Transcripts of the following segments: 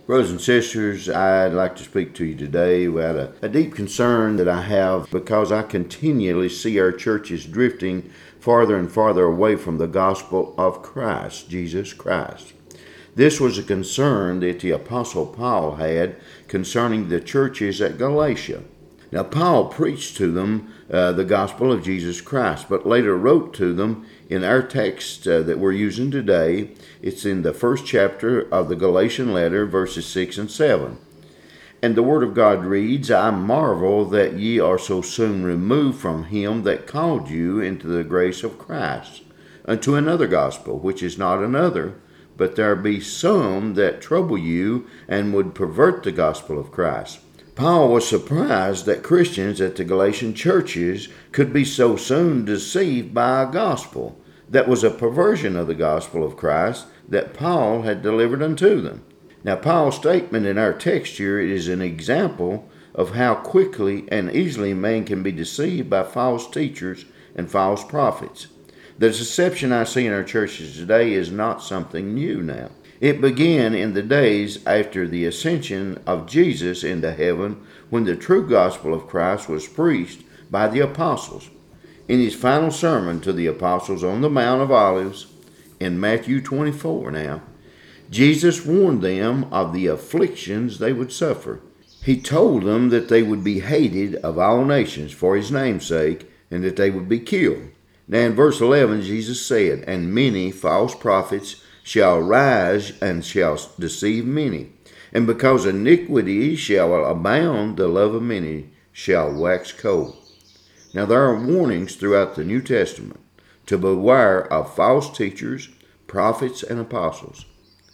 Brothers and sisters, I'd like to speak to you today about a deep concern that I have because I continually see our churches drifting farther and farther away from the gospel of Christ, Jesus Christ. This was a concern that the Apostle Paul had concerning the churches at Galatia. Now, Paul preached to them the gospel of Jesus Christ, but later wrote to them in our text that we're using today. It's in the first chapter of the Galatian letter, verses 6 and 7. And the word of God reads, I marvel that ye are so soon removed from him that called you into the grace of Christ, unto another gospel, which is not another, but there be some that trouble you and would pervert the gospel of Christ. Paul was surprised that Christians at the Galatian churches could be so soon deceived by a gospel that was a perversion of the gospel of Christ that Paul had delivered unto them. Now, Paul's statement in our text here is an example of how quickly and easily man can be deceived by false teachers and false prophets. The deception I see in our churches today is not something new now. It began in the days after the ascension of Jesus into heaven, when the true gospel of Christ was preached by the apostles. In his final sermon to the apostles on the Mount of Olives, in Matthew 24 now, Jesus warned them of the afflictions they would suffer. He told them that they would be hated of all nations for his name's sake, and that they would be killed. Now in verse 11, Jesus said, And many false prophets shall rise and shall deceive many. And because iniquity shall abound, the love of many shall wax cold. Now there are warnings throughout the New Testament to beware of false teachers, prophets, and apostles.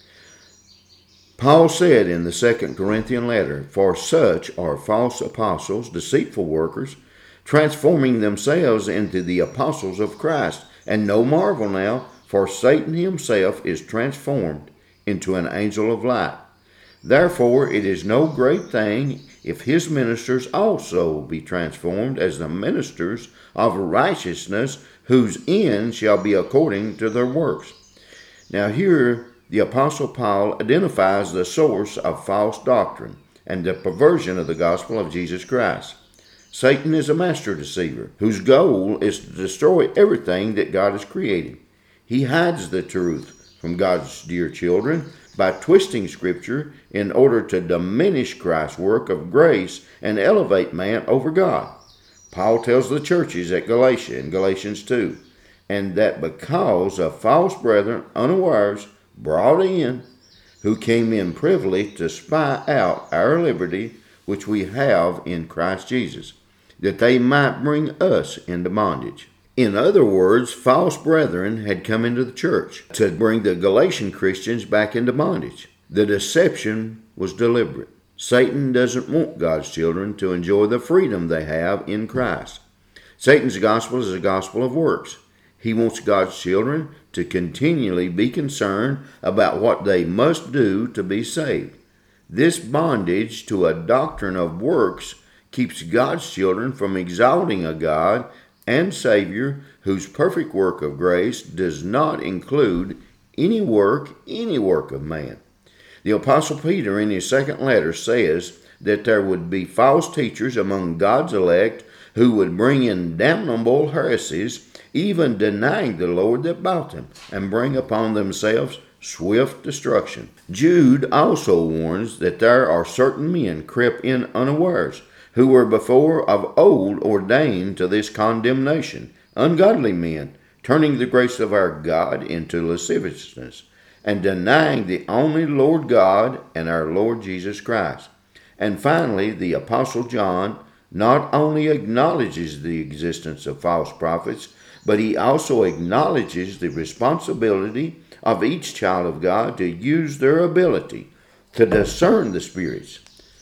Paul said in the 2 Corinthian letter, For such are false apostles, deceitful workers, transforming themselves into the apostles of Christ. And no marvel now, for Satan himself is transformed into an angel of light. Therefore it is no great thing if his ministers also be transformed as the ministers of righteousness, whose end shall be according to their works. Now here the Apostle Paul identifies the source of false doctrine and the perversion of the gospel of Jesus Christ. Satan is a master deceiver whose goal is to destroy everything that God has created. He hides the truth from God's dear children by twisting Scripture in order to diminish Christ's work of grace and elevate man over God. Paul tells the churches at Galatia in Galatians 2, and that because of false brethren unawares brought in, who came in privily to spy out our liberty which we have in Christ Jesus, that they might bring us into bondage. In other words, false brethren had come into the church to bring the Galatian Christians back into bondage. The deception was deliberate. Satan doesn't want God's children to enjoy the freedom they have in Christ. Satan's gospel is a gospel of works. He wants God's children to continually be concerned about what they must do to be saved. This bondage to a doctrine of works keeps God's children from exalting a God and Savior whose perfect work of grace does not include any work of man. The Apostle Peter in his second letter says that there would be false teachers among God's elect who would bring in damnable heresies, even denying the Lord that bought them, and bring upon themselves swift destruction. Jude also warns that there are certain men crept in unawares, who were before of old ordained to this condemnation, ungodly men, turning the grace of our God into lasciviousness, and denying the only Lord God and our Lord Jesus Christ. And finally, the Apostle John not only acknowledges the existence of false prophets, but he also acknowledges the responsibility of each child of God to use their ability to discern the spirits.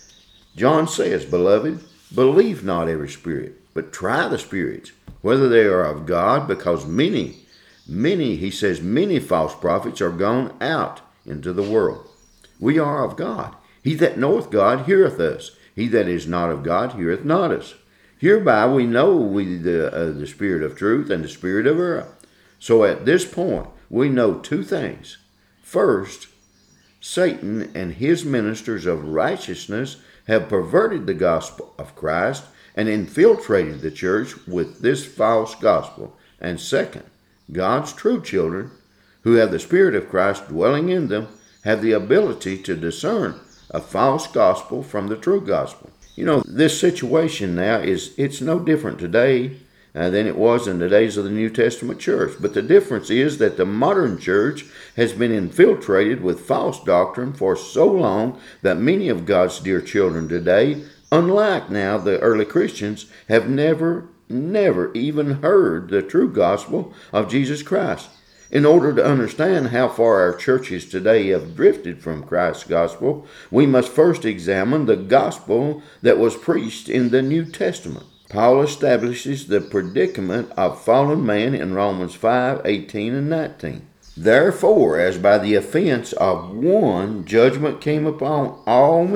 John says, Beloved, believe not every spirit, but try the spirits, whether they are of God, because many, he says, many false prophets are gone out into the world. We are of God. He that knoweth God heareth us. He that is not of God heareth not us. Hereby we know the spirit of truth and the spirit of error. So at this point, we know two things. First, Satan and his ministers of righteousness have perverted the gospel of Christ and infiltrated the church with this false gospel. And second, God's true children, who have the Spirit of Christ dwelling in them, have the ability to discern a false gospel from the true gospel. This situation now it's no different today than it was in the days of the New Testament church. But the difference is that the modern church has been infiltrated with false doctrine for so long that many of God's dear children today, unlike now the early Christians, have never even heard the true gospel of Jesus Christ. In order to understand how far our churches today have drifted from Christ's gospel, we must first examine the gospel that was preached in the New Testament. Paul establishes the predicament of fallen man in Romans 5:18 and 19. Therefore, as by the offense of one judgment came upon all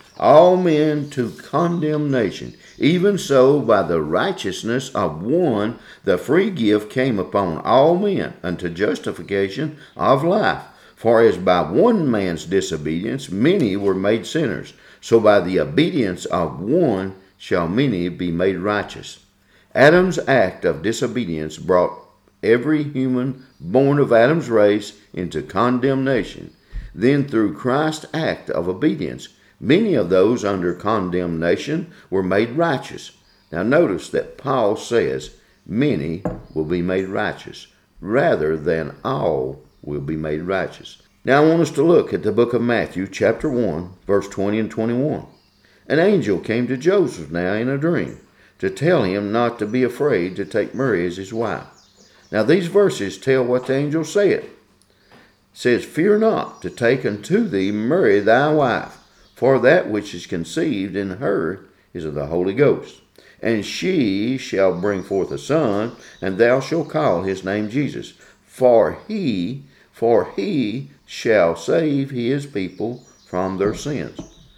men to condemnation, even so by the righteousness of one the free gift came upon all men unto justification of life. For as by one man's disobedience many were made sinners, so by the obedience of one shall many be made righteous. Adam's act of disobedience brought every human born of Adam's race into condemnation. Then through Christ's act of obedience, many of those under condemnation were made righteous. Now notice that Paul says many will be made righteous, rather than all will be made righteous. Now I want us to look at the book of Matthew, chapter 1, verse 20 and 21. An angel came to Joseph now in a dream to tell him not to be afraid to take Mary as his wife. Now these verses tell what the angel said. It says, "Fear not to take unto thee Mary thy wife, for that which is conceived in her is of the Holy Ghost. And she shall bring forth a son, and thou shalt call his name Jesus, for he shall save his people from their sins."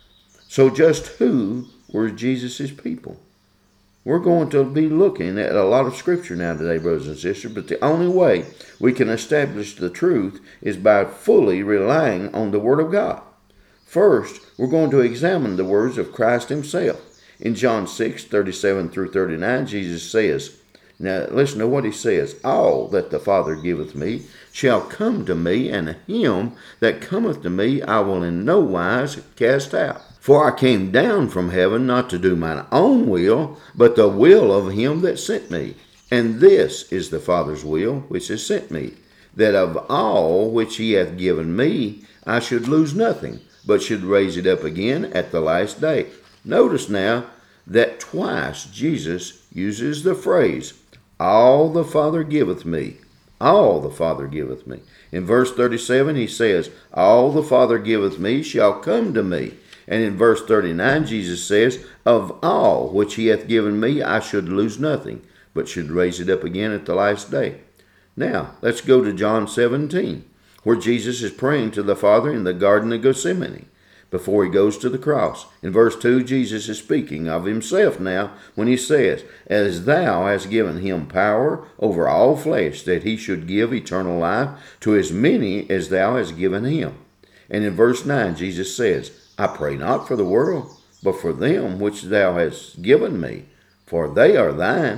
So just who were Jesus' people? We're going to be looking at a lot of scripture now today, brothers and sisters, but the only way we can establish the truth is by fully relying on the Word of God. First, we're going to examine the words of Christ himself. In John 6:37 through 39, Jesus says, now listen to what he says, "All that the Father giveth me shall come to me, and him that cometh to me I will in no wise cast out. For I came down from heaven not to do mine own will, but the will of him that sent me. And this is the Father's will which has sent me, that of all which he hath given me I should lose nothing, but should raise it up again at the last day." Notice now that twice Jesus uses the phrase, "All the Father giveth me." All the Father giveth me. In verse 37 he says, "All the Father giveth me shall come to me." And in verse 39 Jesus says, "Of all which he hath given me I should lose nothing, but should raise it up again at the last day." Now let's go to John 17, where Jesus is praying to the Father in the Garden of Gethsemane before he goes to the cross. In verse 2, Jesus is speaking of himself now when he says, "As thou hast given him power over all flesh, that he should give eternal life to as many as thou hast given him." And in verse 9, Jesus says, "I pray not for the world, but for them which thou hast given me, for they are thine."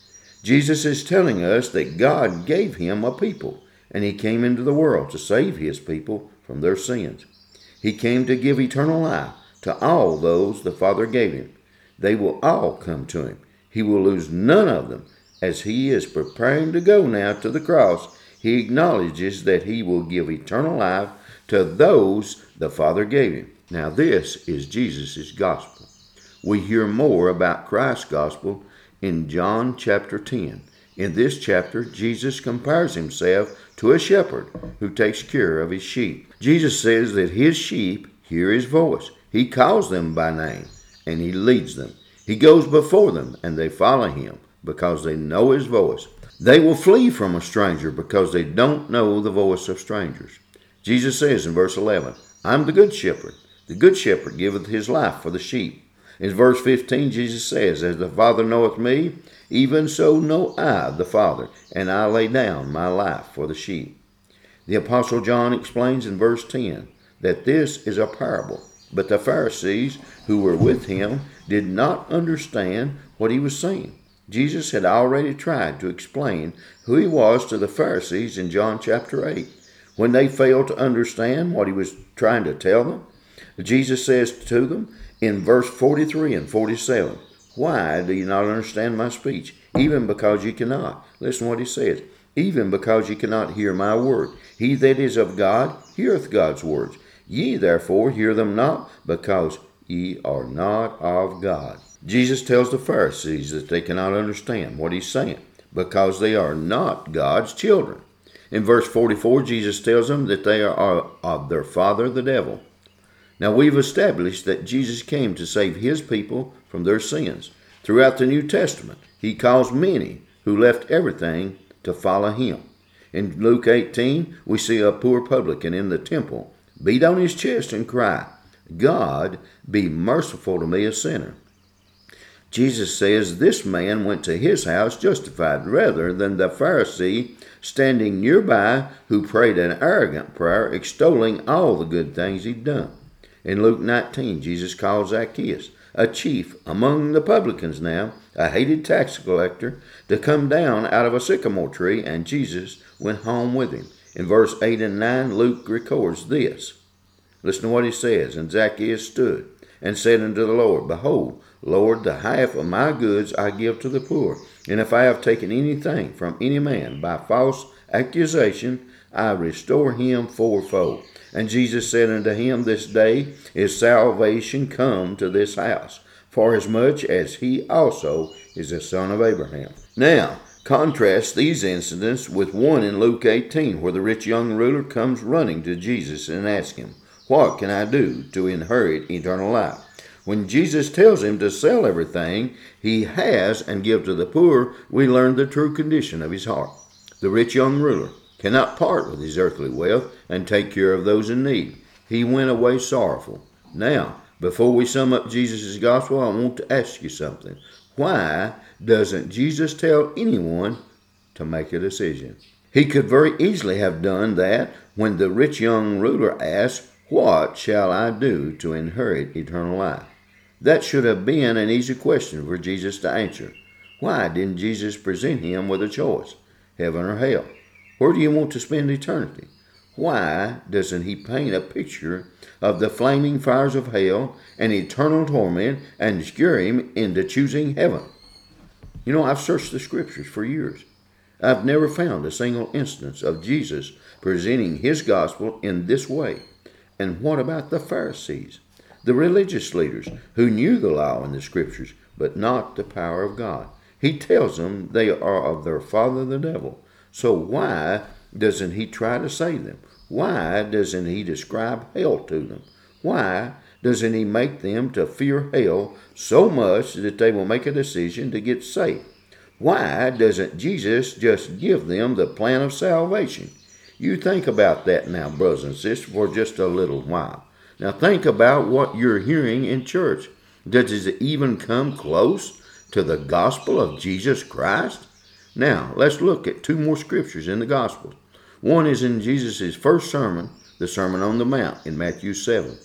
Jesus is telling us that God gave him a people, and he came into the world to save his people from their sins. He came to give eternal life to all those the Father gave him. They will all come to him. He will lose none of them. As he is preparing to go now to the cross, he acknowledges that he will give eternal life to those the Father gave him. Now this is Jesus' gospel. We hear more about Christ's gospel in John chapter 10. In this chapter, Jesus compares himself to a shepherd who takes care of his sheep. Jesus says that his sheep hear his voice. He calls them by name, and he leads them. He goes before them, and they follow him because they know his voice. They will flee from a stranger because they don't know the voice of strangers. Jesus says in verse 11, "I'm the good shepherd. The good shepherd giveth his life for the sheep." In verse 15, Jesus says, "As the Father knoweth me, even so know I the Father, and I lay down my life for the sheep." The Apostle John explains in verse 10 that this is a parable. But the Pharisees who were with him did not understand what he was saying. Jesus had already tried to explain who he was to the Pharisees in John chapter 8. When they failed to understand what he was trying to tell them, Jesus says to them in verse 43 and 47, "Why do you not understand my speech? Even because you cannot." Listen what he says. "Even because you cannot hear my word. He that is of God heareth God's words. Ye therefore hear them not, because ye are not of God." Jesus tells the Pharisees that they cannot understand what he's saying because they are not God's children. In verse 44, Jesus tells them that they are of their father, the devil. Now, we've established that Jesus came to save his people from their sins. Throughout the New Testament, he calls many who left everything to follow him. In Luke 18, we see a poor publican in the temple beat on his chest and cry, "God, be merciful to me, a sinner." Jesus says this man went to his house justified rather than the Pharisee standing nearby who prayed an arrogant prayer extolling all the good things he'd done. In Luke 19, Jesus calls Zacchaeus, a chief among the publicans now, a hated tax collector, to come down out of a sycamore tree, and Jesus went home with him. In verse 8 and 9, Luke records this. Listen to what he says. "And Zacchaeus stood and said unto the Lord, Behold, Lord, the half of my goods I give to the poor. And if I have taken anything from any man by false accusation, I restore him fourfold. And Jesus said unto him, This day is salvation come to this house, forasmuch as he also is a son of Abraham." Now, contrast these incidents with one in Luke 18, where the rich young ruler comes running to Jesus and asks him, "What can I do to inherit eternal life?" When Jesus tells him to sell everything he has and give to the poor, we learn the true condition of his heart. The rich young ruler cannot part with his earthly wealth and take care of those in need. He went away sorrowful. Now, before we sum up Jesus' gospel, I want to ask you something. Why doesn't Jesus tell anyone to make a decision? He could very easily have done that when the rich young ruler asked, "What shall I do to inherit eternal life?" That should have been an easy question for Jesus to answer. Why didn't Jesus present him with a choice, heaven or hell? Where do you want to spend eternity? Why doesn't he paint a picture of the flaming fires of hell and eternal torment and scare him into choosing heaven? You know, I've searched the scriptures for years. I've never found a single instance of Jesus presenting his gospel in this way. And what about the Pharisees, the religious leaders who knew the law and the scriptures, but not the power of God? He tells them they are of their father the devil. So why doesn't he try to save them? Why doesn't he describe hell to them? Why doesn't he make them to fear hell so much that they will make a decision to get saved? Why doesn't Jesus just give them the plan of salvation? You think about that now, brothers and sisters, for just a little while. Now think about what you're hearing in church. Does it even come close to the gospel of Jesus Christ? Now, let's look at two more scriptures in the Gospels. One is in Jesus' first sermon, the Sermon on the Mount, in Matthew 7.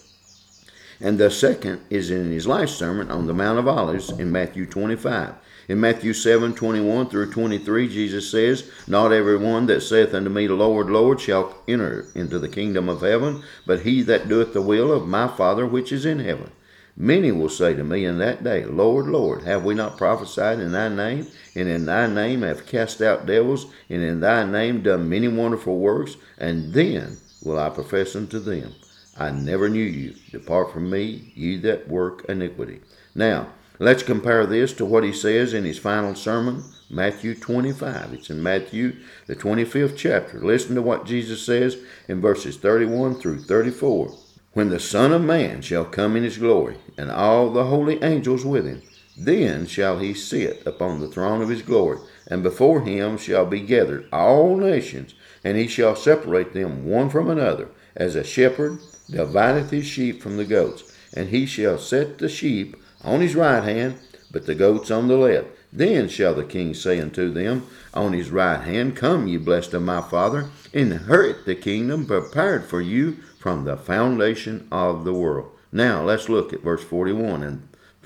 And the second is in his last sermon on the Mount of Olives in Matthew 25. In Matthew 7:21 through 23, Jesus says, "Not every one that saith unto me, Lord, Lord, shall enter into the kingdom of heaven, but he that doeth the will of my Father which is in heaven. Many will say to me in that day, Lord, Lord, have we not prophesied in thy name? And in thy name have cast out devils, and in thy name done many wonderful works? And then will I profess unto them, I never knew you. Depart from me, ye that work iniquity." Now, let's compare this to what he says in his final sermon, Matthew 25. It's in Matthew, the 25th chapter. Listen to what Jesus says in verses 31 through 34. "When the Son of Man shall come in his glory, and all the holy angels with him, then shall he sit upon the throne of his glory, and before him shall be gathered all nations, and he shall separate them one from another, as a shepherd divideth his sheep from the goats. And he shall set the sheep on his right hand, but the goats on the left. Then shall the king say unto them on his right hand, Come, ye blessed of my Father, inherit the kingdom prepared for you from the foundation of the world. Now let's look at verse 41 and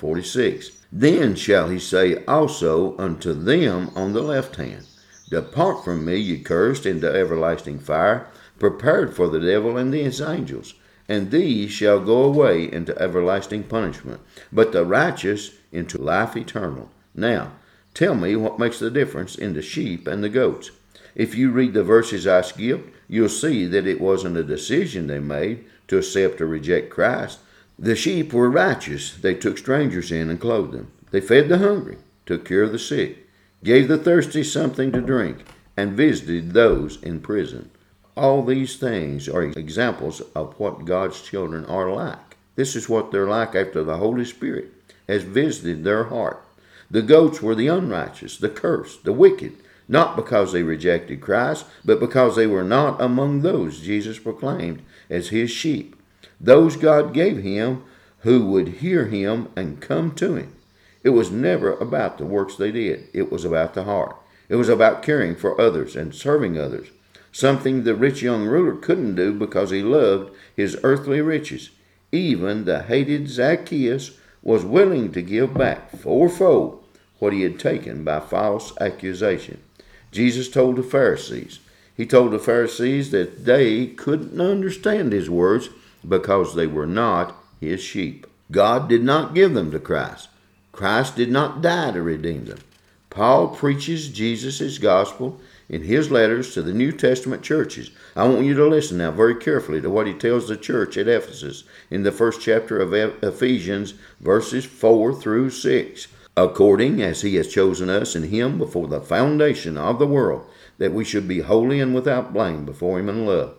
46. Then shall he say also unto them on the left hand, Depart from me, ye cursed, into everlasting fire, prepared for the devil and his angels. And these shall go away into everlasting punishment, but the righteous into life eternal. Now, tell me what makes the difference in the sheep and the goats. If you read the verses I skipped, you'll see that it wasn't a decision they made to accept or reject Christ. The sheep were righteous. They took strangers in and clothed them. They fed the hungry, took care of the sick, gave the thirsty something to drink, and visited those in prison. All these things are examples of what God's children are like. This is what they're like after the Holy Spirit has visited their heart. The goats were the unrighteous, the cursed, the wicked, not because they rejected Christ, but because they were not among those Jesus proclaimed as his sheep, those God gave him who would hear him and come to him. It was never about the works they did. It was about the heart. It was about caring for others and serving others, something the rich young ruler couldn't do because he loved his earthly riches. Even the hated Zacchaeus was willing to give back fourfold what he had taken by false accusation. Jesus told the Pharisees. He told the Pharisees that they couldn't understand his words because they were not his sheep. God did not give them to Christ. Christ did not die to redeem them. Paul preaches Jesus' gospel in his letters to the New Testament churches. I want you to listen now very carefully to what he tells the church at Ephesus in the first chapter of Ephesians, verses 4 through 6. According as he has chosen us in him before the foundation of the world, that we should be holy and without blame before him in love,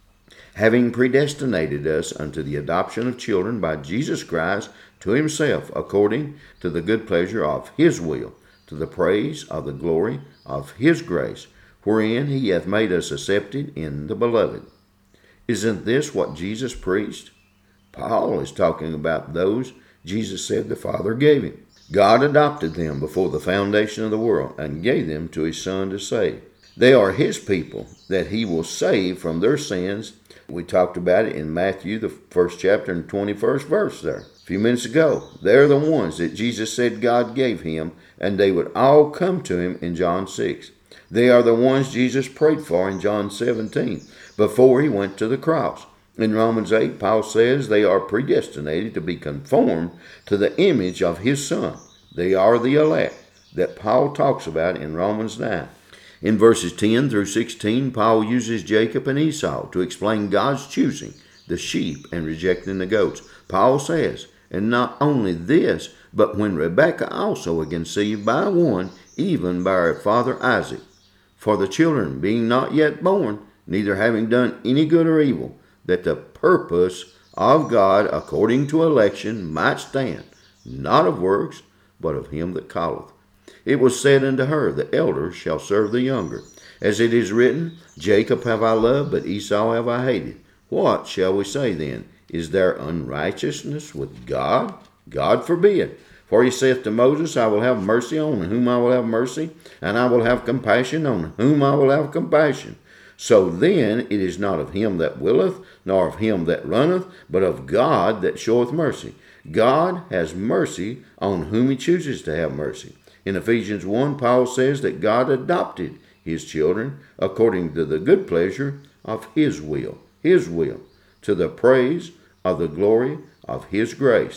having predestinated us unto the adoption of children by Jesus Christ to himself, according to the good pleasure of his will, to the praise of the glory of his grace, wherein he hath made us accepted in the beloved. Isn't this what Jesus preached? Paul is talking about those Jesus said the Father gave him. God adopted them before the foundation of the world and gave them to his Son to save. They are his people that he will save from their sins. We talked about it in Matthew, the first chapter and 21st verse there a few minutes ago. They're the ones that Jesus said God gave him, and they would all come to him in John 6. They are the ones Jesus prayed for in John 17 before he went to the cross. In Romans 8, Paul says they are predestinated to be conformed to the image of his Son. They are the elect that Paul talks about in Romans 9. In verses 10 through 16, Paul uses Jacob and Esau to explain God's choosing the sheep and rejecting the goats. Paul says, and not only this, but when Rebekah also was conceived by one, even by her father Isaac. For the children being not yet born, neither having done any good or evil, that the purpose of God according to election might stand, not of works, but of him that calleth. It was said unto her, the elder shall serve the younger. As it is written, Jacob have I loved, but Esau have I hated. What shall we say then? Is there unrighteousness with God? God forbid. For he saith to Moses, I will have mercy on whom I will have mercy, and I will have compassion on whom I will have compassion. So then it is not of him that willeth, nor of him that runneth, but of God that showeth mercy. God has mercy on whom he chooses to have mercy. In Ephesians 1, Paul says that God adopted his children according to the good pleasure of his will, to the praise of the glory of his grace.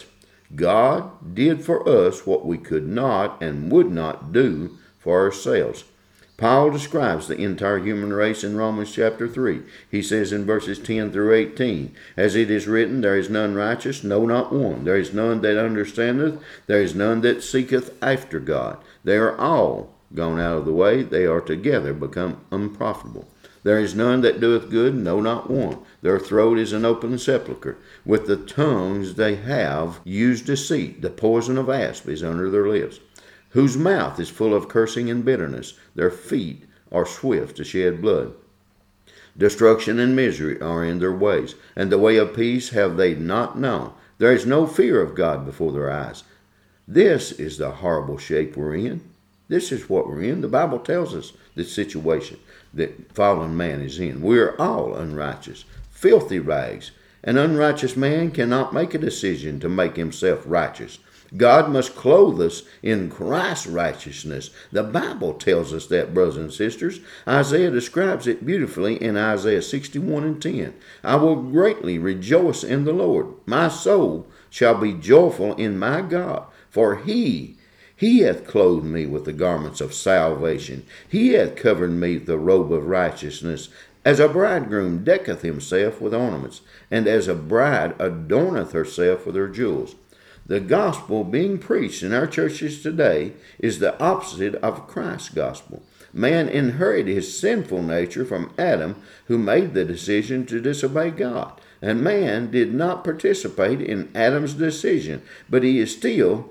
God did for us what we could not and would not do for ourselves. Paul describes the entire human race in Romans chapter 3. He says in verses 10 through 18, As it is written, there is none righteous, no, not one. There is none that understandeth, there is none that seeketh after God. They are all gone out of the way, they are together become unprofitable. There is none that doeth good, no, not one. Their throat is an open sepulchre. With the tongues they have used deceit. The poison of asp is under their lips, whose mouth is full of cursing and bitterness. Their feet are swift to shed blood. Destruction and misery are in their ways, and the way of peace have they not known. There is no fear of God before their eyes. This is the horrible shape we're in. This is what we're in. The Bible tells us the situation that fallen man is in. We're all unrighteous, filthy rags. An unrighteous man cannot make a decision to make himself righteous. God must clothe us in Christ's righteousness. The Bible tells us that, brothers and sisters. Isaiah describes it beautifully in Isaiah 61:10. I will greatly rejoice in the Lord. My soul shall be joyful in my God, for He hath clothed me with the garments of salvation. He hath covered me with the robe of righteousness. As a bridegroom decketh himself with ornaments, and as a bride adorneth herself with her jewels. The gospel being preached in our churches today is the opposite of Christ's gospel. Man inherited his sinful nature from Adam, who made the decision to disobey God. And man did not participate in Adam's decision, but he's still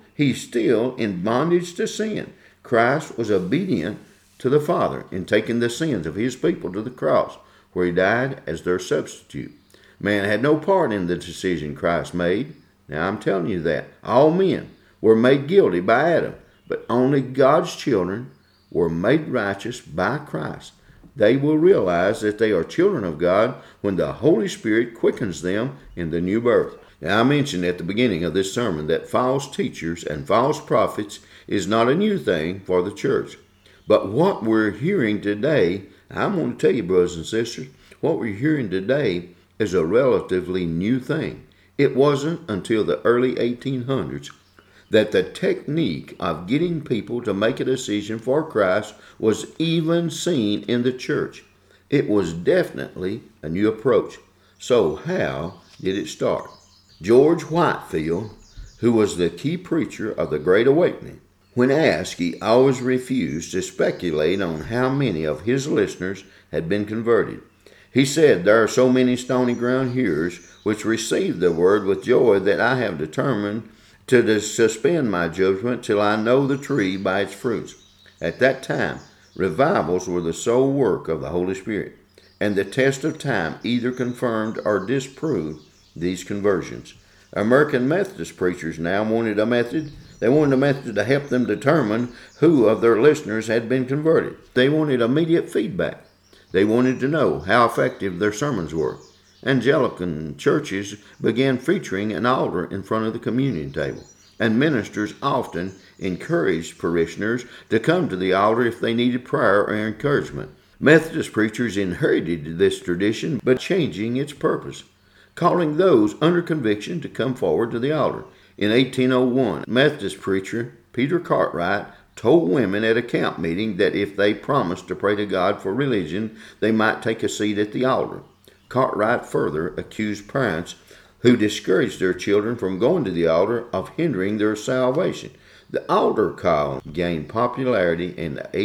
in bondage to sin. Christ was obedient to the Father in taking the sins of his people to the cross, where he died as their substitute. Man had no part in the decision Christ made. Now I'm telling you that. All men were made guilty by Adam, but only God's children were made righteous by Christ. They will realize that they are children of God when the Holy Spirit quickens them in the new birth. Now I mentioned at the beginning of this sermon that false teachers and false prophets is not a new thing for the church. But what we're hearing today, I'm going to tell you, brothers and sisters, what we're hearing today is a relatively new thing. It wasn't until the early 1800s that the technique of getting people to make a decision for Christ was even seen in the church. It was definitely a new approach. So how did it start? George Whitefield, who was the key preacher of the Great Awakening, when asked, he always refused to speculate on how many of his listeners had been converted. He said, "There are so many stony ground hearers which received the word with joy that I have determined to suspend my judgment till I know the tree by its fruits." At that time, revivals were the sole work of the Holy Spirit, and the test of time either confirmed or disproved these conversions. American Methodist preachers now wanted a method. They wanted a method to help them determine who of their listeners had been converted. They wanted immediate feedback. They wanted to know how effective their sermons were. Anglican churches began featuring an altar in front of the communion table, and ministers often encouraged parishioners to come to the altar if they needed prayer or encouragement. Methodist preachers inherited this tradition, but changing its purpose, calling those under conviction to come forward to the altar. In 1801, Methodist preacher Peter Cartwright told women at a camp meeting that if they promised to pray to God for religion, they might take a seat at the altar. Cartwright further accused parents who discouraged their children from going to the altar of hindering their salvation. The altar call gained popularity in the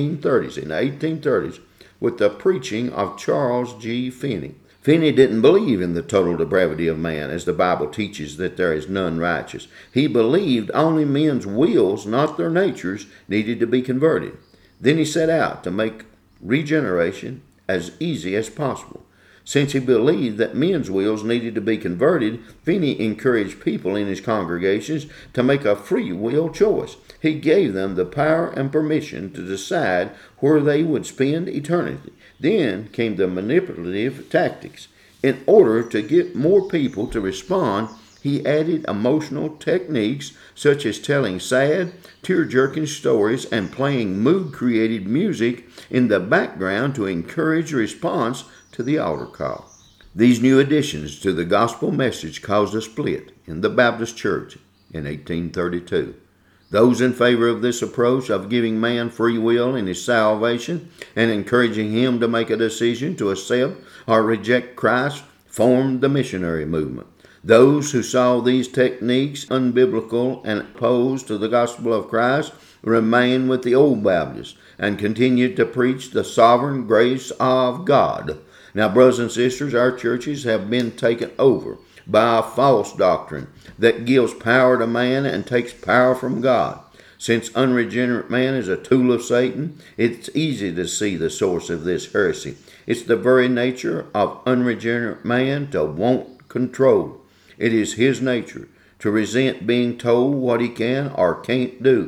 1830s with the preaching of Charles G. Finney. Finney didn't believe in the total depravity of man, as the Bible teaches that there is none righteous. He believed only men's wills, not their natures, needed to be converted. Then he set out to make regeneration as easy as possible. Since he believed that men's wills needed to be converted, Finney encouraged people in his congregations to make a free will choice. He gave them the power and permission to decide where they would spend eternity. Then came the manipulative tactics. In order to get more people to respond, he added emotional techniques such as telling sad, tear-jerking stories and playing mood-created music in the background to encourage response to the altar call. These new additions to the gospel message caused a split in the Baptist Church in 1832. Those in favor of this approach of giving man free will in his salvation and encouraging him to make a decision to accept or reject Christ formed the missionary movement. Those who saw these techniques unbiblical and opposed to the gospel of Christ remained with the old Baptists and continued to preach the sovereign grace of God. Now, brothers and sisters, our churches have been taken over by a false doctrine that gives power to man and takes power from God. Since unregenerate man is a tool of Satan, it's easy to see the source of this heresy. It's the very nature of unregenerate man to want control. It is his nature to resent being told what he can or can't do.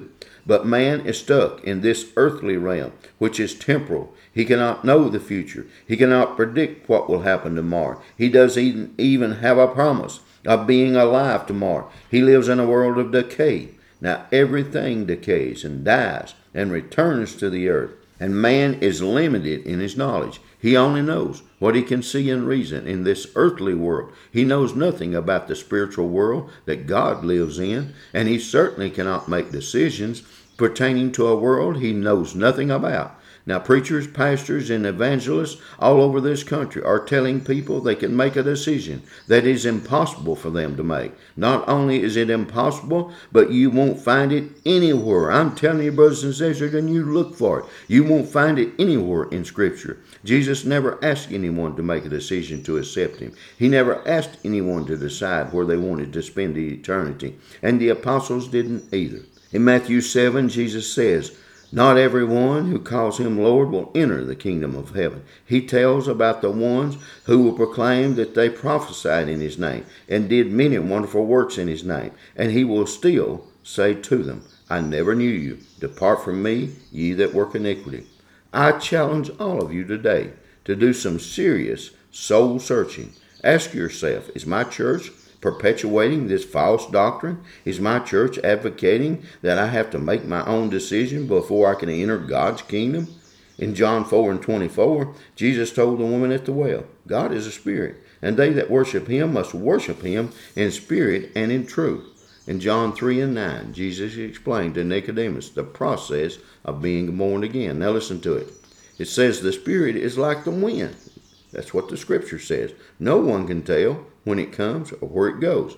But man is stuck in this earthly realm, which is temporal. He cannot know the future. He cannot predict what will happen tomorrow. He doesn't even have a promise of being alive tomorrow. He lives in a world of decay. Now everything decays and dies and returns to the earth. And man is limited in his knowledge. He only knows what he can see and reason in this earthly world. He knows nothing about the spiritual world that God lives in, and he certainly cannot make decisions pertaining to a world he knows nothing about. Now, preachers, pastors, and evangelists all over this country are telling people they can make a decision that is impossible for them to make. Not only is it impossible, but you won't find it anywhere. I'm telling you, brothers and sisters, and you look for it. You won't find it anywhere in Scripture. Jesus never asked anyone to make a decision to accept him. He never asked anyone to decide where they wanted to spend the eternity. And the apostles didn't either. In Matthew 7, Jesus says, "Not everyone who calls him Lord will enter the kingdom of heaven." He tells about the ones who will proclaim that they prophesied in his name and did many wonderful works in his name. And he will still say to them, "I never knew you. Depart from me, ye that work iniquity." I challenge all of you today to do some serious soul searching. Ask yourself, is my church perpetuating this false doctrine? Is my church advocating that I have to make my own decision before I can enter God's kingdom? In John 4:24, Jesus told the woman at the well, God is a spirit, and they that worship him must worship him in spirit and in truth. In John 3:9, Jesus explained to Nicodemus the process of being born again. Now listen to it. It says the spirit is like the wind. That's what the scripture says. No one can tell when it comes or where it goes.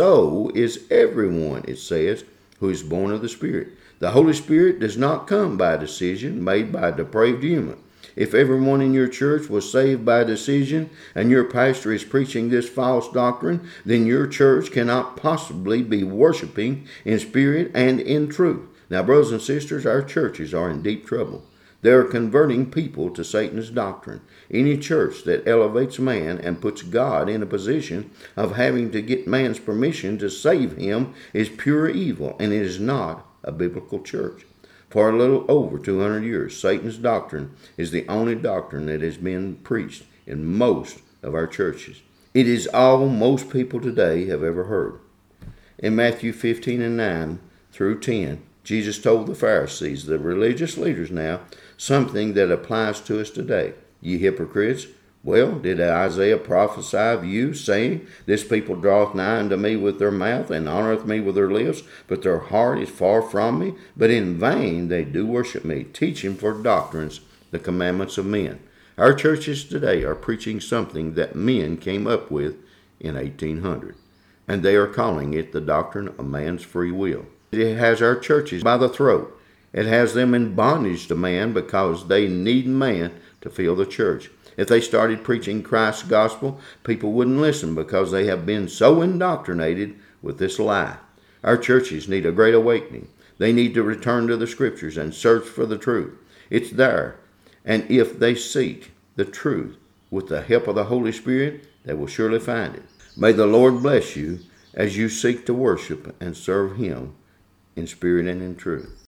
So is everyone, it says, who is born of the Spirit. The Holy Spirit does not come by a decision made by a depraved human. If everyone in your church was saved by a decision and your pastor is preaching this false doctrine, then your church cannot possibly be worshiping in spirit and in truth. Now, brothers and sisters, our churches are in deep trouble. They are converting people to Satan's doctrine. Any church that elevates man and puts God in a position of having to get man's permission to save him is pure evil, and it is not a biblical church. For a little over 200 years, Satan's doctrine is the only doctrine that has been preached in most of our churches. It is all most people today have ever heard. In Matthew 15:9 through 10, Jesus told the Pharisees, the religious leaders now, something that applies to us today. Ye hypocrites, well, did Isaiah prophesy of you, saying, This people draweth nigh unto me with their mouth, and honoreth me with their lips, but their heart is far from me? But in vain they do worship me, teaching for doctrines the commandments of men. Our churches today are preaching something that men came up with in 1800, and they are calling it the doctrine of man's free will. It has our churches by the throat. It has them in bondage to man because they need man to fill the church. If they started preaching Christ's gospel, people wouldn't listen because they have been so indoctrinated with this lie. Our churches need a great awakening. They need to return to the scriptures and search for the truth. It's there. And if they seek the truth with the help of the Holy Spirit, they will surely find it. May the Lord bless you as you seek to worship and serve him in spirit and in truth.